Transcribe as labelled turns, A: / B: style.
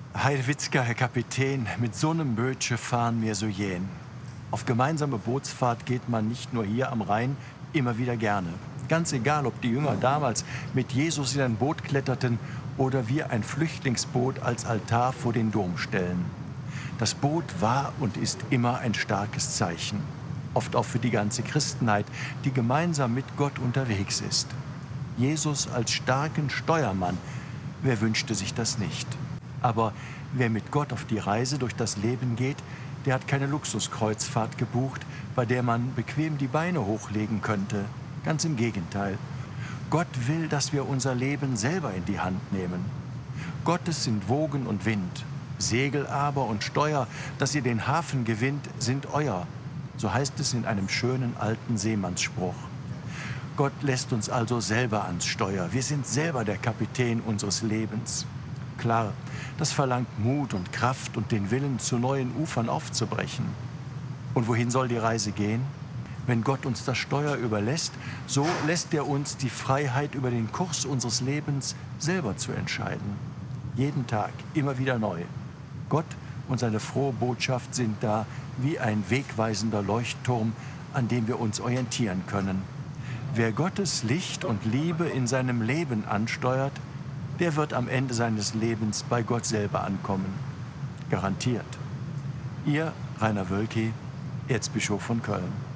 A: Heidewitzka, Herr Kapitän, mit so einem Bötche fahren wir so jähen. Auf gemeinsame Bootsfahrt geht man nicht nur hier am Rhein immer wieder gerne. Ganz egal, ob die Jünger damals mit Jesus in ein Boot kletterten oder wir ein Flüchtlingsboot als Altar vor den Dom stellen. Das Boot war und ist immer ein starkes Zeichen. Oft auch für die ganze Christenheit, die gemeinsam mit Gott unterwegs ist. Jesus als starken Steuermann, wer wünschte sich das nicht? Aber wer mit Gott auf die Reise durch das Leben geht, der hat keine Luxuskreuzfahrt gebucht, bei der man bequem die Beine hochlegen könnte. Ganz im Gegenteil. Gott will, dass wir unser Leben selber in die Hand nehmen. Gottes sind Wogen und Wind. Segel aber und Steuer, dass ihr den Hafen gewinnt, sind euer. So heißt es in einem schönen alten Seemannsspruch. Gott lässt uns also selber ans Steuer. Wir sind selber der Kapitän unseres Lebens. Klar, das verlangt Mut und Kraft und den Willen, zu neuen Ufern aufzubrechen. Und wohin soll die Reise gehen? Wenn Gott uns das Steuer überlässt, so lässt er uns die Freiheit, über den Kurs unseres Lebens selber zu entscheiden. Jeden Tag, immer wieder neu. Gott und seine frohe Botschaft sind da wie ein wegweisender Leuchtturm, an dem wir uns orientieren können. Wer Gottes Licht und Liebe in seinem Leben ansteuert, der wird am Ende seines Lebens bei Gott selber ankommen. Garantiert. Ihr Rainer Wölki, Erzbischof von Köln.